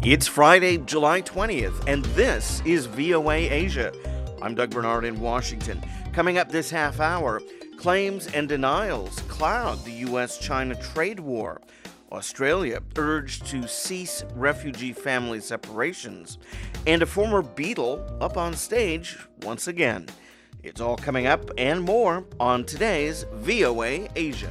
It's Friday, July 20th, and this is VOA Asia. I'm Doug Bernard in Washington. Coming up this half hour, claims and denials cloud the U.S.-China trade war. Australia urged to cease refugee family separations. And a former Beatle up on stage once again. It's all coming up and more on today's VOA Asia.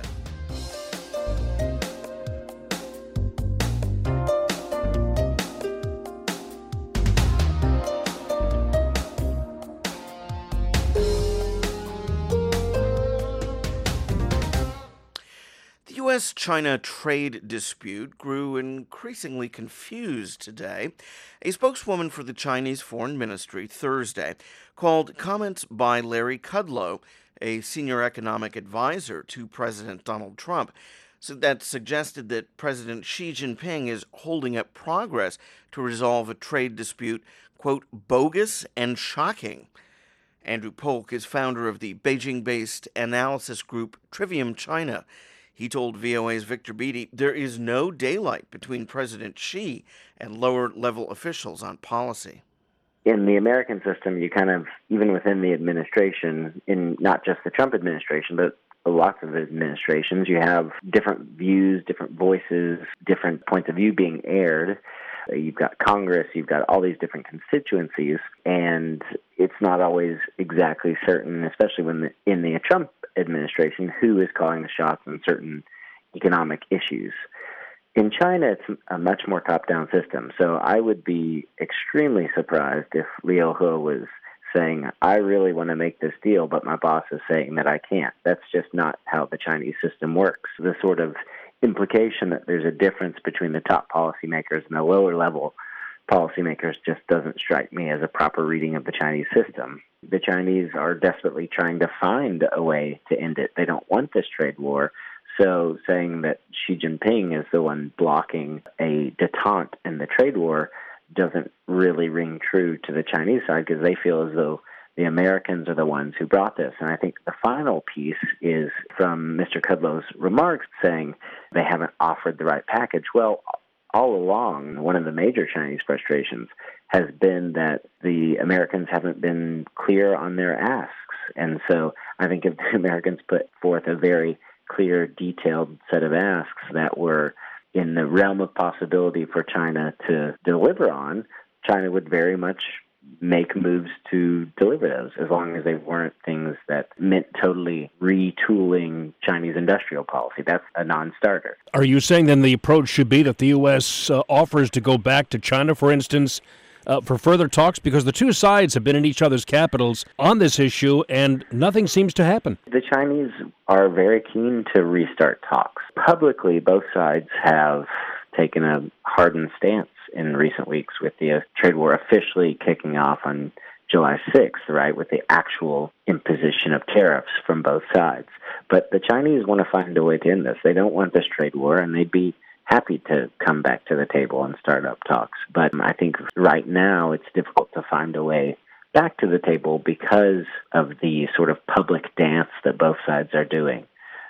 The U.S.-China trade dispute grew increasingly confused today. A spokeswoman for the Chinese Foreign Ministry Thursday called comments by Larry Kudlow, a senior economic advisor to President Donald Trump, that suggested that President Xi Jinping is holding up progress to resolve a trade dispute, quote, bogus and shocking. Andrew Polk is founder of the Beijing-based analysis group Trivium China. He told VOA's Victor Beattie there is no daylight between President Xi and lower-level officials on policy. In the American system, you kind of, even within the administration, in not just the Trump administration, but lots of administrations, you have different views, different voices, different points of view being aired. You've got Congress, you've got all these different constituencies, and it's not always exactly certain, especially when in the Trump administration, who is calling the shots on certain economic issues. In China, it's a much more top-down system, so I would be extremely surprised if Liu He was saying, I really want to make this deal, but my boss is saying that I can't. That's just not how the Chinese system works. The sort of implication that there's a difference between the top policymakers and the lower-level policymakers just doesn't strike me as a proper reading of the Chinese system. The Chinese are desperately trying to find a way to end it. They don't want this trade war, so saying that Xi Jinping is the one blocking a detente in the trade war doesn't really ring true to the Chinese side because they feel as though the Americans are the ones who brought this. And I think the final piece is from Mr. Kudlow's remarks saying they haven't offered the right package. Well, all along, one of the major Chinese frustrations has been that the Americans haven't been clear on their asks. And so I think if the Americans put forth a very clear, detailed set of asks that were in the realm of possibility for China to deliver on, China would very much make moves to deliver those, as long as they weren't things that meant totally retooling Chinese industrial policy. That's a non-starter. Are you saying then the approach should be that the U.S. offers to go back to China, for instance, for further talks? Because the two sides have been in each other's capitals on this issue, and nothing seems to happen. The Chinese are very keen to restart talks. Publicly, both sides have taken a hardened stance in recent weeks, with the trade war officially kicking off on July 6th, right, with the actual imposition of tariffs from both sides. But the Chinese want to find a way to end this. They don't want this trade war, and they'd be happy to come back to the table and start up talks. But I think right now it's difficult to find a way back to the table because of the sort of public dance that both sides are doing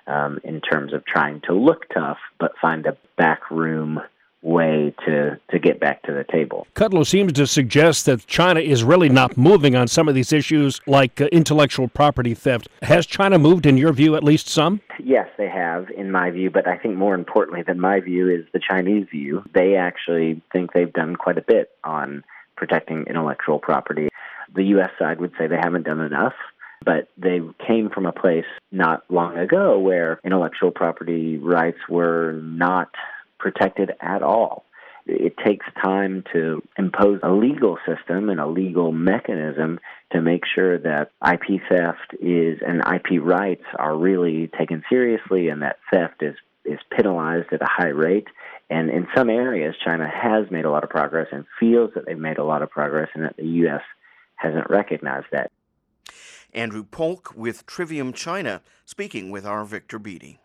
in terms of trying to look tough but find a backroom way to get back to the table. Kudlow seems to suggest that China is really not moving on some of these issues like intellectual property theft. Has China moved, in your view, at least some? Yes, they have, in my view, but I think more importantly than my view is the Chinese view. They actually think they've done quite a bit on protecting intellectual property. The U.S. side would say they haven't done enough, but they came from a place not long ago where intellectual property rights were not protected at all. It takes time to impose a legal system and a legal mechanism to make sure that IP theft and IP rights are really taken seriously and that theft is penalized at a high rate. And in some areas, China has made a lot of progress and feels that they've made a lot of progress and that the U.S. hasn't recognized that. Andrew Polk with Trivium China, speaking with our Victor Beattie.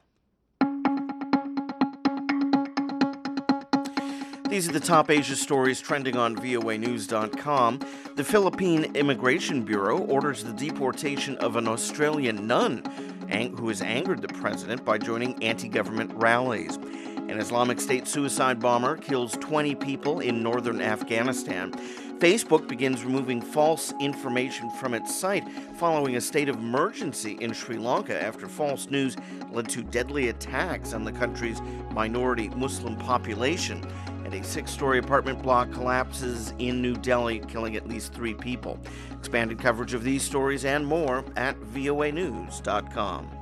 These are the top Asia stories trending on voanews.com. The Philippine Immigration Bureau orders the deportation of an Australian nun who has angered the president by joining anti-government rallies. An Islamic State suicide bomber kills 20 people in northern Afghanistan. Facebook begins removing false information from its site following a state of emergency in Sri Lanka after false news led to deadly attacks on the country's minority Muslim population. And a 6-story apartment block collapses in New Delhi, killing at least 3 people. Expanded coverage of these stories and more at voanews.com.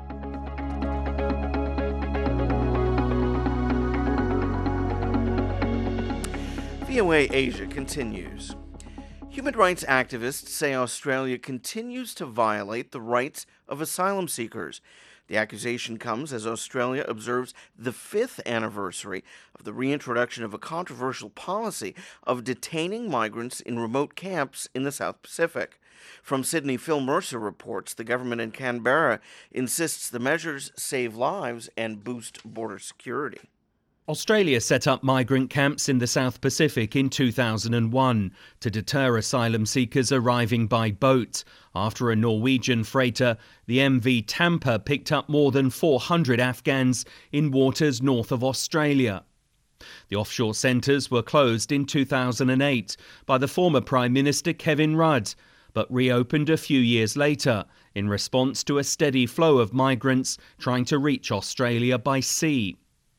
VOA Asia continues. Human rights activists say Australia continues to violate the rights of asylum seekers. The accusation comes as Australia observes the 5th anniversary of the reintroduction of a controversial policy of detaining migrants in remote camps in the South Pacific. From Sydney, Phil Mercer reports the government in Canberra insists the measures save lives and boost border security. Australia set up migrant camps in the South Pacific in 2001 to deter asylum seekers arriving by boat after a Norwegian freighter, the MV Tampa, picked up more than 400 Afghans in waters north of Australia. The offshore centres were closed in 2008 by the former Prime Minister Kevin Rudd, but reopened a few years later in response to a steady flow of migrants trying to reach Australia by sea.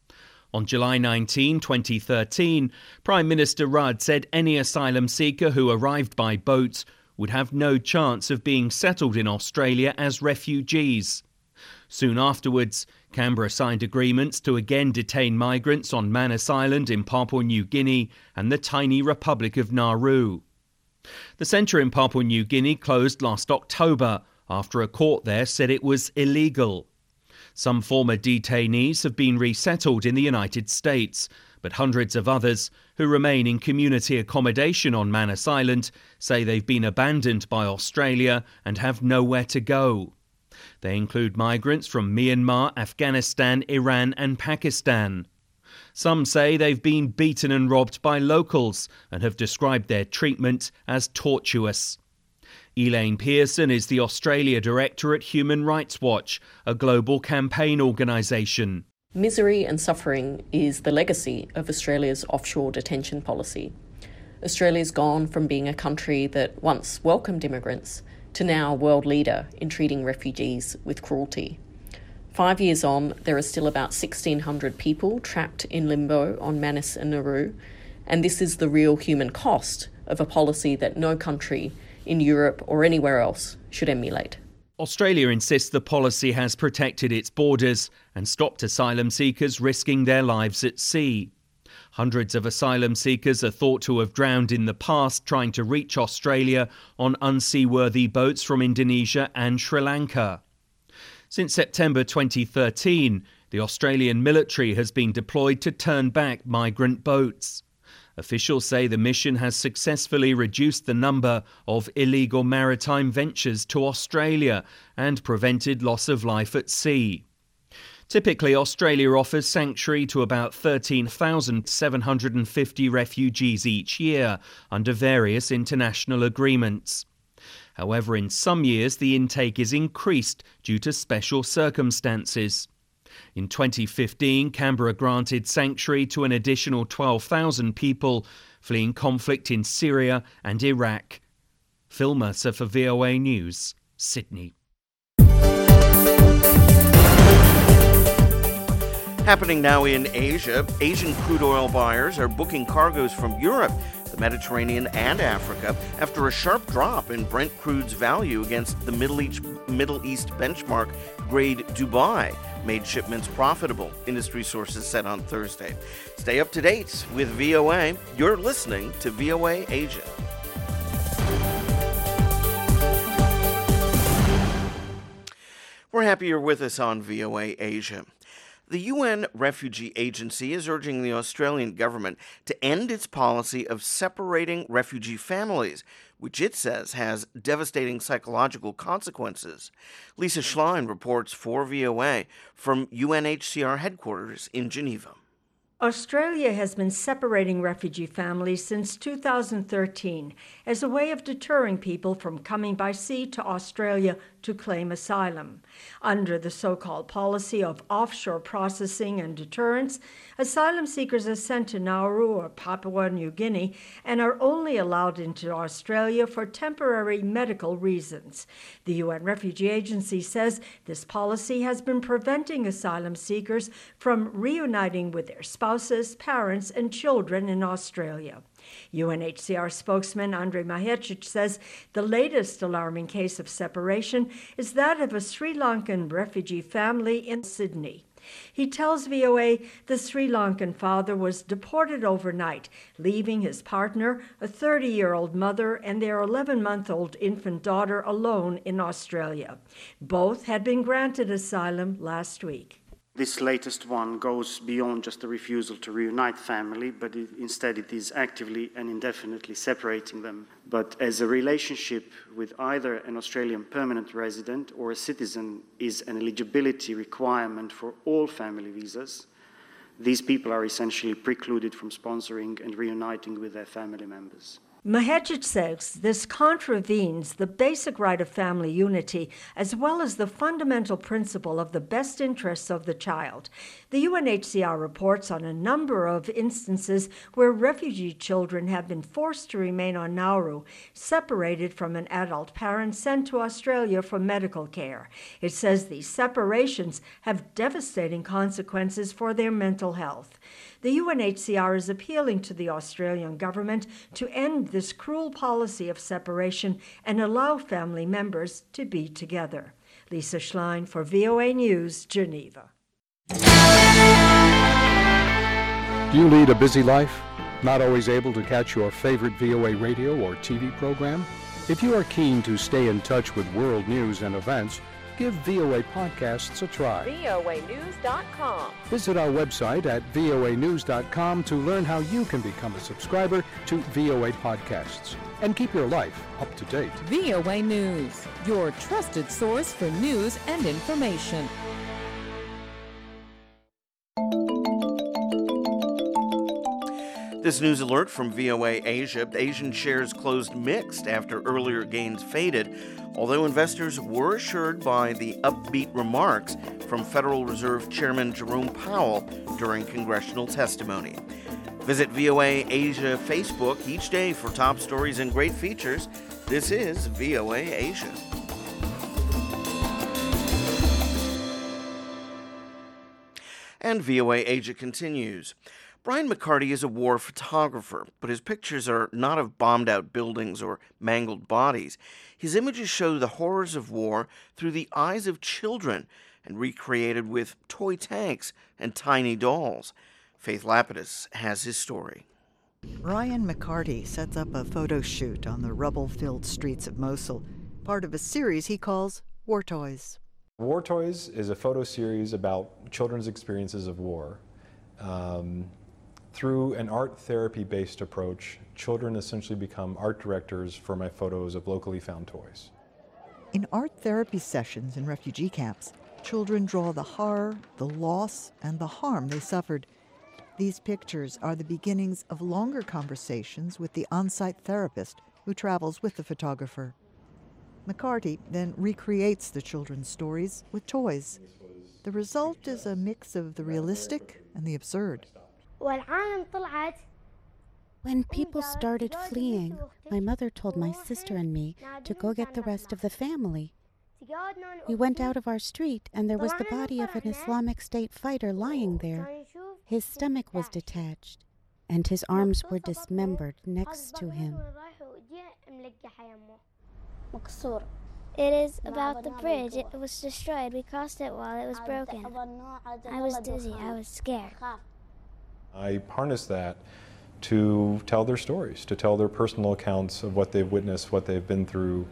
On July 19, 2013, Prime Minister Rudd said any asylum seeker who arrived by boat would have no chance of being settled in Australia as refugees. Soon afterwards, Canberra signed agreements to again detain migrants on Manus Island in Papua New Guinea and the tiny Republic of Nauru. The centre in Papua New Guinea closed last October after a court there said it was illegal. Some former detainees have been resettled in the United States, but hundreds of others who remain in community accommodation on Manus Island say they've been abandoned by Australia and have nowhere to go. They include migrants from Myanmar, Afghanistan, Iran and Pakistan. Some say they've been beaten and robbed by locals and have described their treatment as tortuous. Elaine Pearson is the Australia Director at Human Rights Watch, a global campaign organisation. Misery and suffering is the legacy of Australia's offshore detention policy. Australia's gone from being a country that once welcomed immigrants to now a world leader in treating refugees with cruelty. 5 years on, there are still about 1,600 people trapped in limbo on Manus and Nauru, and this is the real human cost of a policy that no country in Europe or anywhere else should emulate. Australia insists the policy has protected its borders and stopped asylum seekers risking their lives at sea. Hundreds of asylum seekers are thought to have drowned in the past trying to reach Australia on unseaworthy boats from Indonesia and Sri Lanka. Since September 2013, the Australian military has been deployed to turn back migrant boats. Officials say the mission has successfully reduced the number of illegal maritime ventures to Australia and prevented loss of life at sea. Typically, Australia offers sanctuary to about 13,750 refugees each year under various international agreements. However, in some years the intake is increased due to special circumstances. In 2015, Canberra granted sanctuary to an additional 12,000 people fleeing conflict in Syria and Iraq. Phil Mercer for VOA News, Sydney. Happening now in Asia, Asian crude oil buyers are booking cargoes from Europe, the Mediterranean and Africa after a sharp drop in Brent crude's value against the Middle East benchmark grade Dubai made shipments profitable, industry sources said on Thursday. Stay up to date with VOA. You're listening to VOA Asia. We're happy you're with us on VOA Asia. The UN Refugee Agency is urging the Australian government to end its policy of separating refugee families, which it says has devastating psychological consequences. Lisa Schlein reports for VOA from UNHCR headquarters in Geneva. Australia has been separating refugee families since 2013 as a way of deterring people from coming by sea to Australia to claim asylum. Under the so-called policy of offshore processing and deterrence, asylum seekers are sent to Nauru or Papua New Guinea and are only allowed into Australia for temporary medical reasons. The UN Refugee Agency says this policy has been preventing asylum seekers from reuniting with their spouses, parents, and children in Australia. UNHCR spokesman Andrei Mahecic says the latest alarming case of separation is that of a Sri Lankan refugee family in Sydney. He tells VOA the Sri Lankan father was deported overnight, leaving his partner, a 30-year-old mother, and their 11-month-old infant daughter alone in Australia. Both had been granted asylum last week. This latest one goes beyond just a refusal to reunite family, but instead it is actively and indefinitely separating them. But as a relationship with either an Australian permanent resident or a citizen is an eligibility requirement for all family visas, these people are essentially precluded from sponsoring and reuniting with their family members. Mahecic says this contravenes the basic right of family unity as well as the fundamental principle of the best interests of the child. The UNHCR reports on a number of instances where refugee children have been forced to remain on Nauru, separated from an adult parent sent to Australia for medical care. It says these separations have devastating consequences for their mental health. The UNHCR is appealing to the Australian government to end this cruel policy of separation and allow family members to be together. Lisa Schlein for VOA News, Geneva. Do you lead a busy life? Not always able to catch your favorite VOA radio or TV program? If you are keen to stay in touch with world news and events, give VOA Podcasts a try. voanews.com. Visit our website at voanews.com to learn how you can become a subscriber to VOA Podcasts and keep your life up to date. VOA News, your trusted source for news and information. This news alert from VOA Asia. Asian shares closed mixed after earlier gains faded, although investors were assured by the upbeat remarks from Federal Reserve Chairman Jerome Powell during congressional testimony. Visit VOA Asia Facebook each day for top stories and great features. This is VOA Asia. And VOA Asia continues. Brian McCarty is a war photographer, but his pictures are not of bombed-out buildings or mangled bodies. His images show the horrors of war through the eyes of children and recreated with toy tanks and tiny dolls. Faith Lapidus has his story. Brian McCarty sets up a photo shoot on the rubble-filled streets of Mosul, part of a series he calls War Toys. War Toys is a photo series about children's experiences of war. Through an art therapy-based approach, children essentially become art directors for my photos of locally found toys. In art therapy sessions in refugee camps, children draw the horror, the loss, and the harm they suffered. These pictures are the beginnings of longer conversations with the on-site therapist who travels with the photographer. McCarty then recreates the children's stories with toys. The result is a mix of the realistic and the absurd. When people started fleeing, my mother told my sister and me to go get the rest of the family. We went out of our street and there was the body of an Islamic State fighter lying there. His stomach was detached and his arms were dismembered next to him. It is about the bridge. It was destroyed. We crossed it while it was broken. I was dizzy. I was scared. I harness that to tell their stories, to tell their personal accounts of what they've witnessed, what they've been through,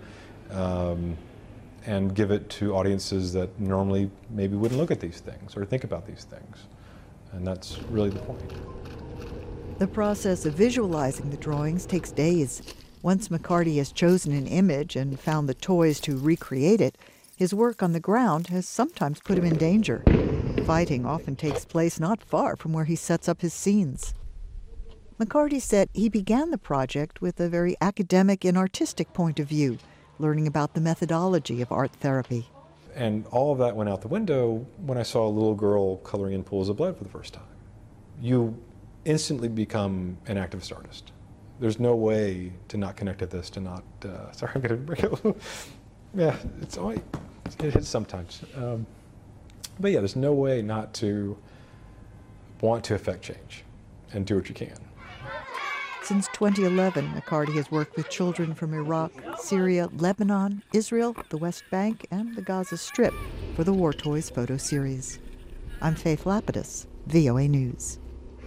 and give it to audiences that normally maybe wouldn't look at these things or think about these things. And that's really the point. The process of visualizing the drawings takes days. Once McCarty has chosen an image and found the toys to recreate it, his work on the ground has sometimes put him in danger. Fighting often takes place not far from where he sets up his scenes. McCarty said he began the project with a very academic and artistic point of view, learning about the methodology of art therapy. And all of that went out the window when I saw a little girl coloring in pools of blood for the first time. You instantly become an activist artist. There's no way to not connect to this, to not, sorry, I'm going to, yeah, it hits sometimes. But yeah, there's no way not to want to affect change and do what you can. Since 2011, McCarty has worked with children from Iraq, Syria, Lebanon, Israel, the West Bank, and the Gaza Strip for the War Toys photo series. I'm Faith Lapidus, VOA News.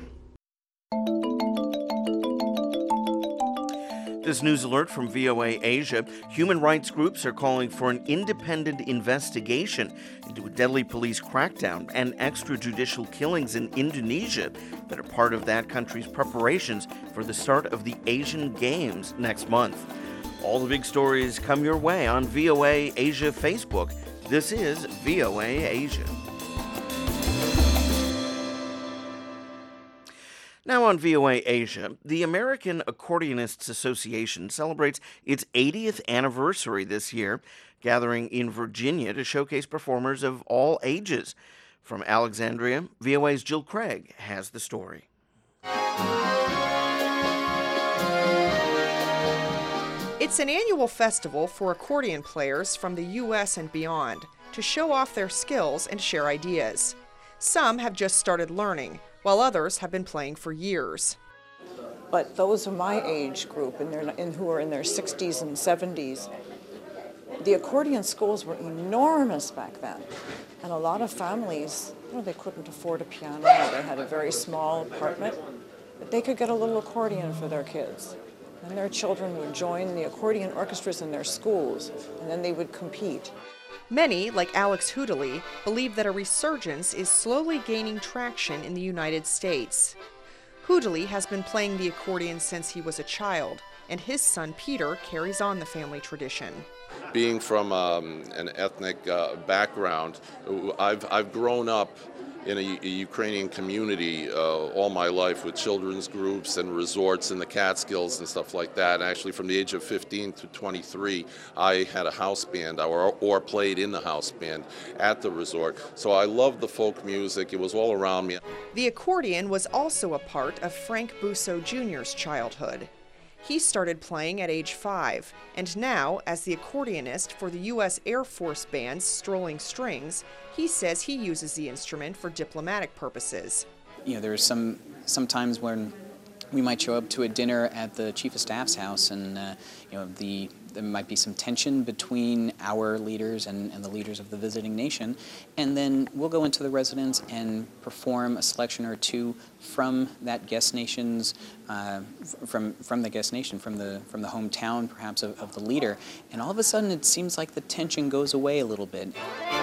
This news alert from VOA Asia. Human rights groups are calling for an independent investigation into a deadly police crackdown and extrajudicial killings in Indonesia that are part of that country's preparations for the start of the Asian Games next month. All the big stories come your way on VOA Asia Facebook. This is VOA Asia. Now on VOA Asia, the American Accordionists Association celebrates its 80th anniversary this year, gathering in Virginia to showcase performers of all ages. From Alexandria, VOA's Jill Craig has the story. It's an annual festival for accordion players from the U.S. and beyond to show off their skills and share ideas. Some have just started learning, while others have been playing for years. But those of my age group who are in their 60s and 70s, the accordion schools were enormous back then. And a lot of families, they couldn't afford a piano, or they had a very small apartment, but they could get a little accordion for their kids. And their children would join the accordion orchestras in their schools, and then they would compete. Many, like Alex Hoodley, believe that a resurgence is slowly gaining traction in the United States. Hoodley has been playing the accordion since he was a child, and his son Peter carries on the family tradition. Being from an ethnic background, I've grown up in a Ukrainian community all my life with children's groups and resorts in the Catskills and stuff like that. And actually, from the age of 15 to 23, I had a house band or played in the house band at the resort. So I loved the folk music. It was all around me. The accordion was also a part of Frank Busso Jr.'s childhood. He started playing at age 5, and now, as the accordionist for the U.S. Air Force Band's Strolling Strings, he says he uses the instrument for diplomatic purposes. There are some times when we might show up to a dinner at the Chief of Staff's house, and there might be some tension between our leaders and the leaders of the visiting nation, and then we'll go into the residence and perform a selection or two from that guest nation's, from the guest nation, from the hometown perhaps of the leader, and all of a sudden it seems like the tension goes away a little bit.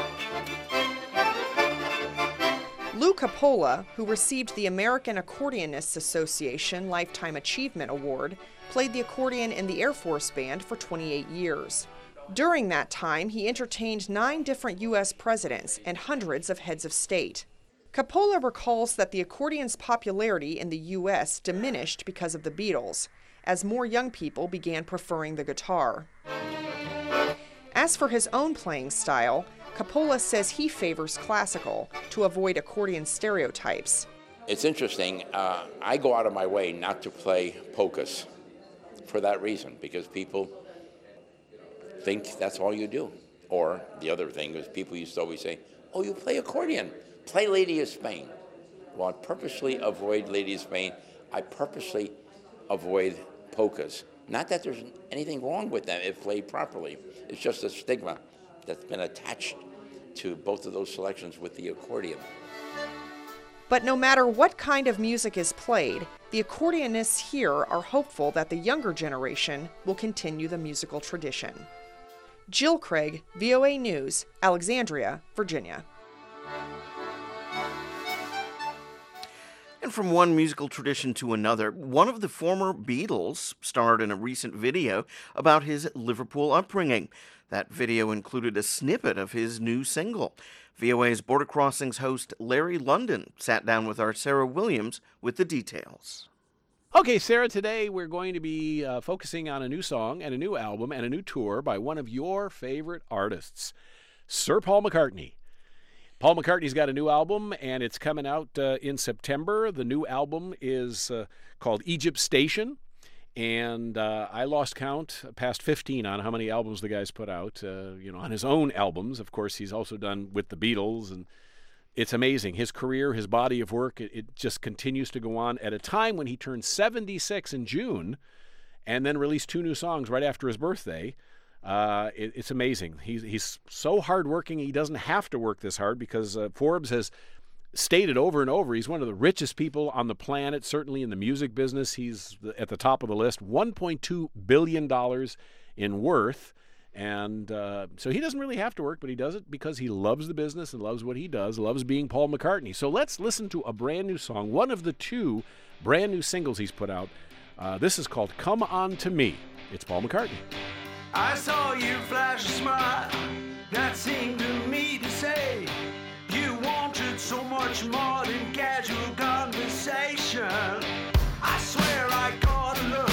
Lou Coppola, who received the American Accordionists Association Lifetime Achievement Award, played the accordion in the Air Force Band for 28 years. During that time, he entertained 9 different U.S. presidents and hundreds of heads of state. Coppola recalls that the accordion's popularity in the U.S. diminished because of the Beatles, as more young people began preferring the guitar. As for his own playing style, Coppola says he favors classical to avoid accordion stereotypes. It's interesting. I go out of my way not to play polkas for that reason, because people think that's all you do. Or the other thing is people used to always say, oh, you play accordion, play Lady of Spain. Well, I purposely avoid Lady of Spain. I purposely avoid polkas. Not that there's anything wrong with them if played properly. It's just a stigma that's been attached to both of those selections with the accordion. But no matter what kind of music is played, the accordionists here are hopeful that the younger generation will continue the musical tradition. Jill Craig, VOA News, Alexandria, Virginia. And from one musical tradition to another, one of the former Beatles starred in a recent video about his Liverpool upbringing. That video included a snippet of his new single. VOA's Border Crossings host Larry London sat down with our Sarah Williams with the details. Okay, Sarah, today we're going to be focusing on a new song and a new album and a new tour by one of your favorite artists, Sir Paul McCartney. Paul McCartney's got a new album, and it's coming out in September. The new album is called Egypt Station, and I lost count, past 15 on how many albums the guy's put out, on his own albums. Of course, he's also done with the Beatles, and it's amazing. His career, his body of work, it just continues to go on at a time when he turned 76 in June and then released 2 new songs right after his birthday. It's amazing. He's so hardworking, he doesn't have to work this hard because Forbes has stated over and over he's one of the richest people on the planet, certainly in the music business. He's at the top of the list, $1.2 billion in worth. And so he doesn't really have to work, but he does it because he loves the business and loves what he does, loves being Paul McCartney. So let's listen to a brand new song, one of the 2 brand new singles he's put out. This is called Come On To Me. It's Paul McCartney. I saw you flash a smile that seemed to me to say you wanted so much more than casual conversation. I swear I caught a look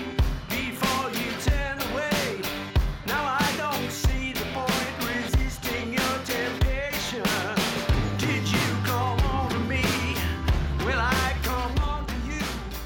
before you turned away. Now I don't see the point resisting your temptation. Did you come on to me? Will I come on to you?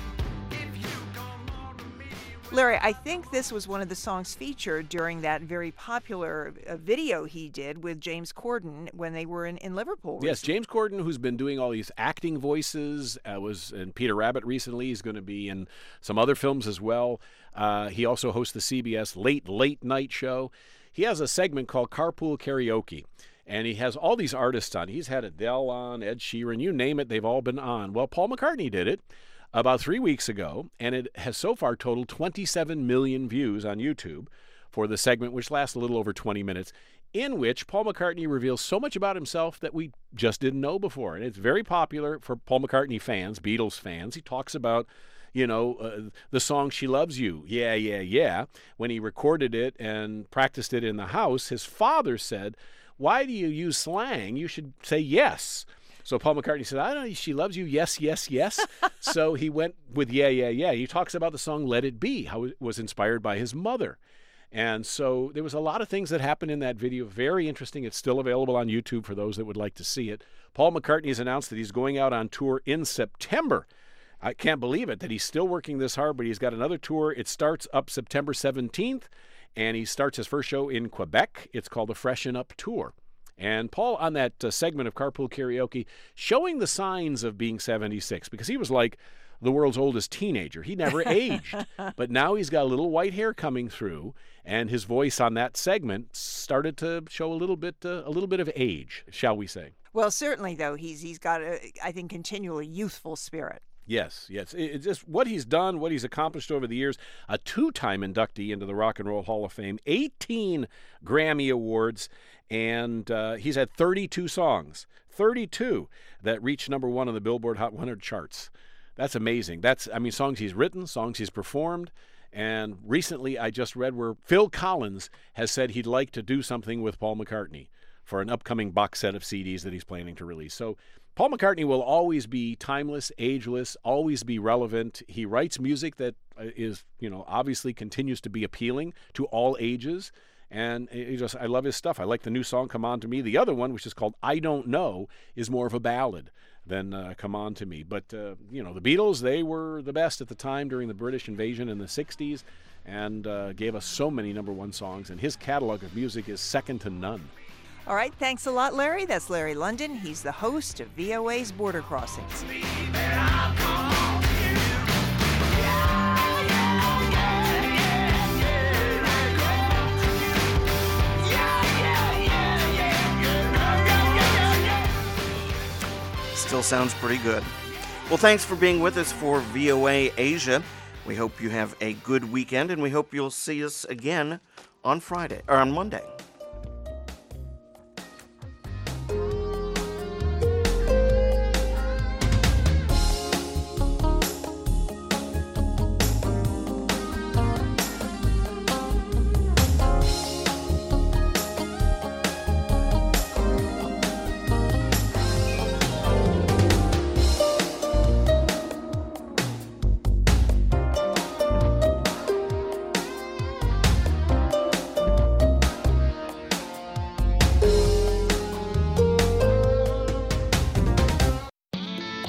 If you come on to me. Larry, I think this was one of the songs featured during that very popular video he did with James Corden when they were in Liverpool. Yes, James Corden, who's been doing all these acting voices, was in Peter Rabbit recently. He's going to be in some other films as well. He also hosts the CBS Late Night Show. He has a segment called Carpool Karaoke, and he has all these artists on. He's had Adele on, Ed Sheeran, you name it, they've all been on. Well, Paul McCartney did it about 3 weeks ago, and it has so far totaled 27 million views on YouTube for the segment, which lasts a little over 20 minutes, in which Paul McCartney reveals so much about himself that we just didn't know before. And it's very popular for Paul McCartney fans, Beatles fans. He talks about, the song She Loves You, yeah, yeah, yeah. When he recorded it and practiced it in the house, his father said, "Why do you use slang? You should say yes." So Paul McCartney said, "I don't know, she loves you, yes, yes, yes." So he went with yeah, yeah, yeah. He talks about the song Let It Be, how it was inspired by his mother. And so there was a lot of things that happened in that video. Very interesting. It's still available on YouTube for those that would like to see it. Paul McCartney has announced that he's going out on tour in September. I can't believe it that he's still working this hard, but he's got another tour. It starts up September 17th, and he starts his first show in Quebec. It's called the Freshen Up Tour. And Paul, on that segment of Carpool Karaoke, showing the signs of being 76, because he was like the world's oldest teenager. He never aged. But now he's got a little white hair coming through, and his voice on that segment started to show a little bit of age, shall we say. Well, certainly, though, he's got, I think, continually youthful spirit. Yes. It's just what he's done, what he's accomplished over the years. A 2-time inductee into the Rock and Roll Hall of Fame, 18 Grammy Awards, and he's had 32 songs, 32 that reached number 1 on the Billboard Hot 100 charts. That's amazing. Songs he's written, songs he's performed. And recently I just read where Phil Collins has said he'd like to do something with Paul McCartney for an upcoming box set of CDs that he's planning to release. So Paul McCartney will always be timeless, ageless, always be relevant. He writes music that is, obviously continues to be appealing to all ages. And I love his stuff. I like the new song, Come On To Me. The other one, which is called I Don't Know, is more of a ballad than Come On To Me. But, the Beatles, they were the best at the time during the British invasion in the 60s and gave us so many number 1 songs. And his catalog of music is second to none. All right, thanks a lot, Larry. That's Larry London. He's the host of VOA's Border Crossings. Still sounds pretty good. Well, thanks for being with us for VOA Asia. We hope you have a good weekend, and we hope you'll see us again on Monday.